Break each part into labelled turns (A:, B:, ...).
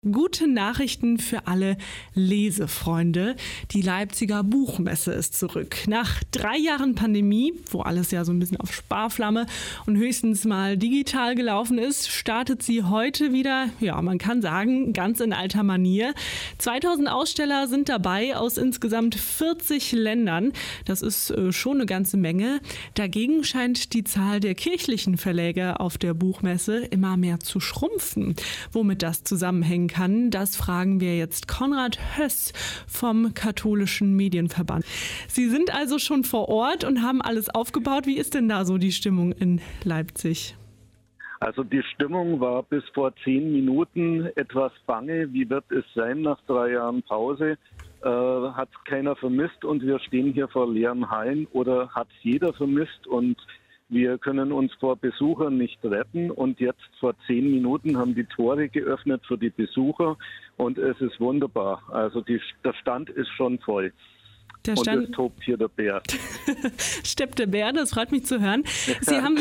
A: Gute Nachrichten für alle Lesefreunde. Die Leipziger Buchmesse ist zurück. Nach 3 Jahren Pandemie, wo alles ja so ein bisschen auf Sparflamme und höchstens mal digital gelaufen ist, startet sie heute wieder, ja, man kann sagen, ganz in alter Manier. 2000 Aussteller sind dabei aus insgesamt 40 Ländern. Das ist schon eine ganze Menge. Dagegen scheint die Zahl der kirchlichen Verleger auf der Buchmesse immer mehr zu schrumpfen. Womit das zusammenhängen kann, das fragen wir jetzt Konrad Höss vom Katholischen Medienverband. Sie sind also schon vor Ort und haben alles aufgebaut. Wie ist denn da so die Stimmung in Leipzig?
B: Also die Stimmung war bis vor 10 Minuten etwas bange. Wie wird es sein nach 3 Jahren Pause? Hat es keiner vermisst und wir stehen hier vor leeren Hallen, oder hat es jeder vermisst und wir können uns vor Besuchern nicht retten, und jetzt vor 10 Minuten haben die Tore geöffnet für die Besucher und es ist wunderbar. Also der Stand ist schon voll. Und es tobt hier der Bär.
A: Steppt der Bär, das freut mich zu hören. Sie haben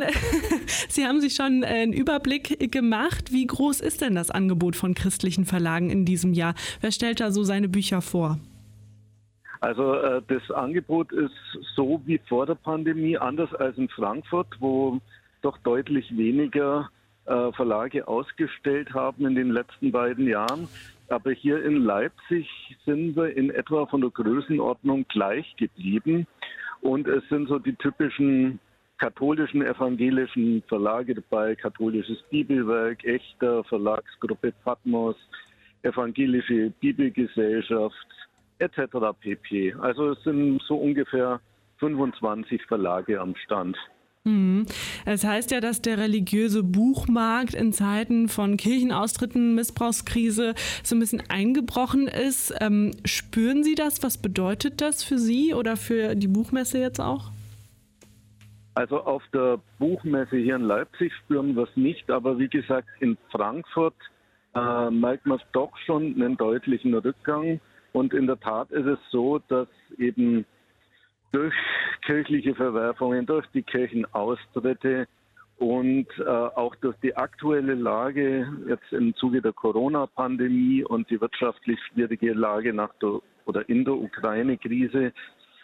A: sich schon einen Überblick gemacht. Wie groß ist denn das Angebot von christlichen Verlagen in diesem Jahr? Wer stellt da so seine Bücher vor?
B: Also das Angebot ist so wie vor der Pandemie, anders als in Frankfurt, wo doch deutlich weniger Verlage ausgestellt haben in den letzten beiden Jahren. Aber hier in Leipzig sind wir in etwa von der Größenordnung gleich geblieben. Und es sind so die typischen katholischen, evangelischen Verlage dabei: Katholisches Bibelwerk, Echter, Verlagsgruppe Patmos, Evangelische Bibelgesellschaft, etc. pp. Also es sind so ungefähr 25 Verlage am Stand.
A: Es heißt ja, dass der religiöse Buchmarkt in Zeiten von Kirchenaustritten, Missbrauchskrise so ein bisschen eingebrochen ist. Spüren Sie das? Was bedeutet das für Sie oder für die Buchmesse jetzt auch?
B: Also auf der Buchmesse hier in Leipzig spüren wir es nicht, aber wie gesagt, in Frankfurt merkt man doch schon einen deutlichen Rückgang. Und in der Tat ist es so, dass eben durch kirchliche Verwerfungen, durch die Kirchenaustritte und auch durch die aktuelle Lage jetzt im Zuge der Corona-Pandemie und die wirtschaftlich schwierige Lage in der Ukraine-Krise,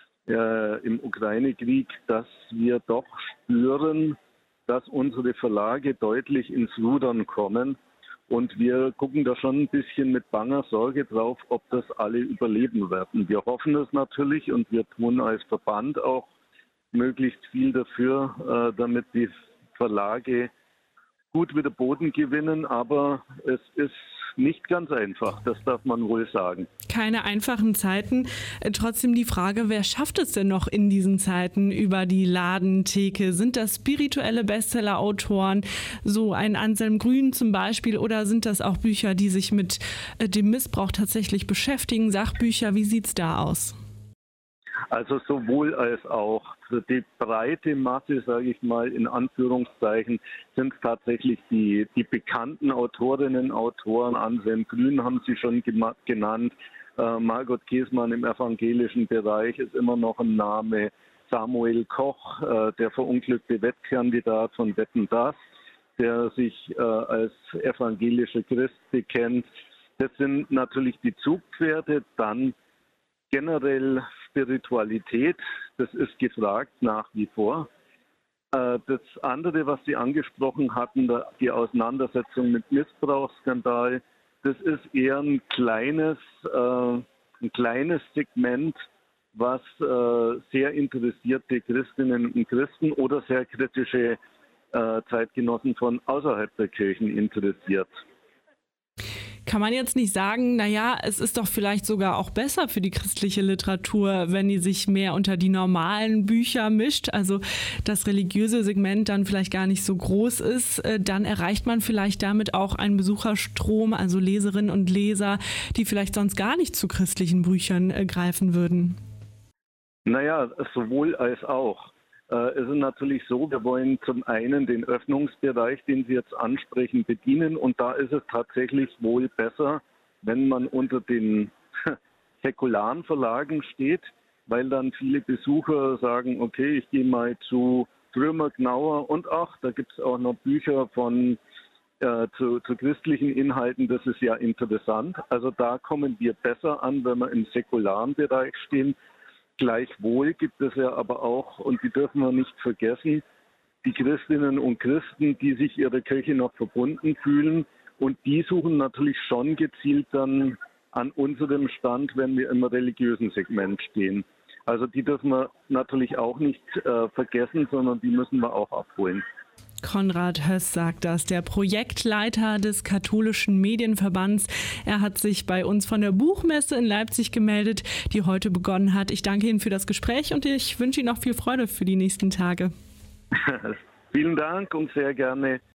B: im Ukraine-Krieg, dass wir doch spüren, dass unsere Verlage deutlich ins Rudern kommen. Und wir gucken da schon ein bisschen mit banger Sorge drauf, ob das alle überleben werden. Wir hoffen es natürlich und wir tun als Verband auch möglichst viel dafür, damit die Verlage gut wieder Boden gewinnen. Aber es ist nicht ganz einfach, das darf man wohl sagen.
A: Keine einfachen Zeiten. Trotzdem die Frage, wer schafft es denn noch in diesen Zeiten über die Ladentheke? Sind das spirituelle Bestseller-Autoren, so ein Anselm Grün zum Beispiel, oder sind das auch Bücher, die sich mit dem Missbrauch tatsächlich beschäftigen, Sachbücher? Wie sieht's da aus?
B: Also sowohl als auch. Für die breite Masse, sage ich mal in Anführungszeichen, sind es tatsächlich die bekannten Autorinnen, Autoren. Anselm Grün haben Sie schon genannt. Margot Käßmann im evangelischen Bereich ist immer noch ein Name. Samuel Koch, der verunglückte Wettkandidat von Wetten, dass, der sich als evangelischer Christ bekennt. Das sind natürlich die Zugpferde. Dann generell Spiritualität, das ist gefragt nach wie vor. Das andere, was Sie angesprochen hatten, die Auseinandersetzung mit Missbrauchsskandal, das ist eher ein kleines Segment, was sehr interessierte Christinnen und Christen oder sehr kritische Zeitgenossen von außerhalb der Kirchen interessiert.
A: Kann man jetzt nicht sagen, naja, es ist doch vielleicht sogar auch besser für die christliche Literatur, wenn die sich mehr unter die normalen Bücher mischt, also das religiöse Segment dann vielleicht gar nicht so groß ist, dann erreicht man vielleicht damit auch einen Besucherstrom, also Leserinnen und Leser, die vielleicht sonst gar nicht zu christlichen Büchern greifen würden?
B: Naja, sowohl als auch. Es ist natürlich so, wir wollen zum einen den Öffnungsbereich, den Sie jetzt ansprechen, bedienen. Und da ist es tatsächlich wohl besser, wenn man unter den säkularen Verlagen steht, weil dann viele Besucher sagen, okay, ich gehe mal zu Drömer, Gnauer und ach, da gibt es auch noch Bücher von zu christlichen Inhalten, das ist ja interessant. Also da kommen wir besser an, wenn wir im säkularen Bereich stehen. Gleichwohl gibt es ja aber auch, und die dürfen wir nicht vergessen, die Christinnen und Christen, die sich ihrer Kirche noch verbunden fühlen. Und die suchen natürlich schon gezielt dann an unserem Stand, wenn wir im religiösen Segment stehen. Also die dürfen wir natürlich auch nicht vergessen, sondern die müssen wir auch abholen.
A: Konrad Höss sagt das, der Projektleiter des Katholischen Medienverbands. Er hat sich bei uns von der Buchmesse in Leipzig gemeldet, die heute begonnen hat. Ich danke Ihnen für das Gespräch und ich wünsche Ihnen noch viel Freude für die nächsten Tage.
B: Vielen Dank und sehr gerne.